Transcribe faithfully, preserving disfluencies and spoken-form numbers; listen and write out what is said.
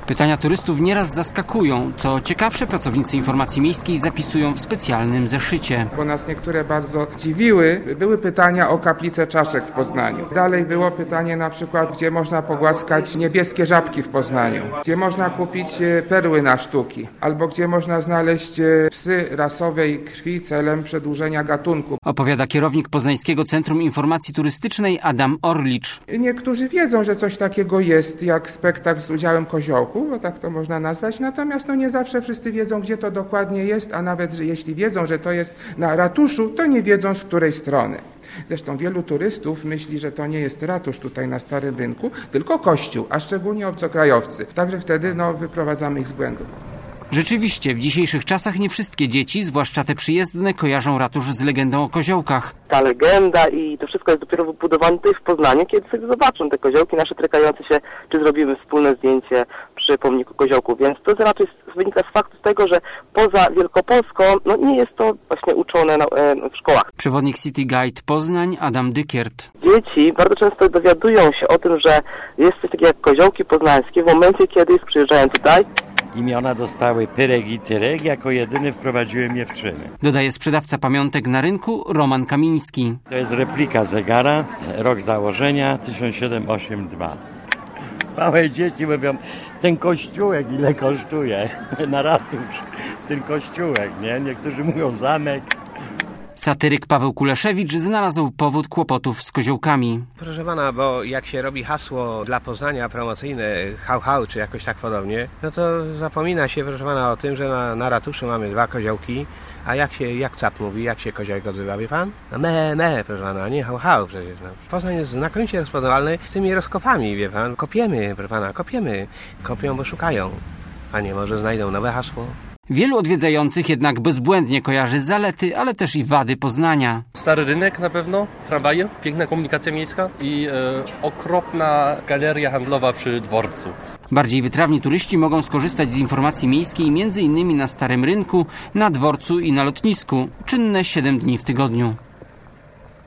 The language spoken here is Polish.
Pytania turystów nieraz zaskakują. Co ciekawsze, pracownicy informacji miejskiej zapisują w specjalnym zeszycie. Bo nas niektóre bardzo dziwiły. Były pytania o kaplicę czaszek w Poznaniu. Dalej było pytanie na przykład, gdzie można pogłaskać niebieskie żabki w Poznaniu. Gdzie można kupić perły na sztuki. Albo gdzie można znaleźć psy rasowej krwi celem przedłużenia gatunku. Opowiada kierownik Poznańskiego Centrum Informacji Turystycznej Adam Orlicz. Niektórzy wiedzą, że coś takiego jest jak spektakl z udziałem koziołków, bo tak to można nazwać. Natomiast no nie zawsze wszyscy wiedzą, gdzie to dokładnie jest, a nawet że jeśli wiedzą, że to jest na ratuszu, to nie wiedzą, z której strony. Zresztą wielu turystów myśli, że to nie jest ratusz tutaj na Starym Rynku, tylko kościół, a szczególnie obcokrajowcy. Także wtedy no, wyprowadzamy ich z błędu. Rzeczywiście, w dzisiejszych czasach nie wszystkie dzieci, zwłaszcza te przyjezdne, kojarzą ratusz z legendą o koziołkach. Ta legenda i to wszystko jest dopiero wybudowane tutaj w Poznaniu, kiedy sobie zobaczą te koziołki nasze trykające się, czy zrobimy wspólne zdjęcie przy pomniku koziołków. Więc to raczej wynika z faktu tego, że poza Wielkopolską no nie jest to właśnie uczone na, e, w szkołach. Przewodnik City Guide Poznań Adam Dykiert. Dzieci bardzo często dowiadują się o tym, że jest coś takiego jak koziołki poznańskie w momencie, kiedy przyjeżdżają tutaj. Imiona dostały Pyrek i Tyrek, jako jedyny wprowadziłem je w czyny. Dodaje sprzedawca pamiątek na rynku Roman Kamiński. To jest replika zegara, rok założenia tysiąc siedemset osiemdziesiąty drugi. Małe dzieci mówią, ten kościółek ile kosztuje na ratusz, ten kościółek, nie? Niektórzy mówią zamek. Satyryk Paweł Kuleszewicz znalazł powód kłopotów z koziołkami. Proszę pana, bo jak się robi hasło dla Poznania promocyjne hał hał czy jakoś tak podobnie, no to zapomina się, proszę pana, o tym, że na, na ratuszu mamy dwa koziołki, a jak się, jak cap mówi, jak się koziołek odzywa, wie pan? No me, me, proszę pana, a nie hał hał przecież. No. Poznań jest znakomicie rozpoznawalny z tymi rozkopami, wie pan. Kopiemy, proszę pana, kopiemy. Kopią, bo szukają. Panie, może znajdą nowe hasło. Wielu odwiedzających jednak bezbłędnie kojarzy zalety, ale też i wady Poznania. Stary rynek na pewno, tramwaje, piękna komunikacja miejska i e, okropna galeria handlowa przy dworcu. Bardziej wytrawni turyści mogą skorzystać z informacji miejskiej między innymi na Starym Rynku, na dworcu i na lotnisku, czynne siedem dni w tygodniu.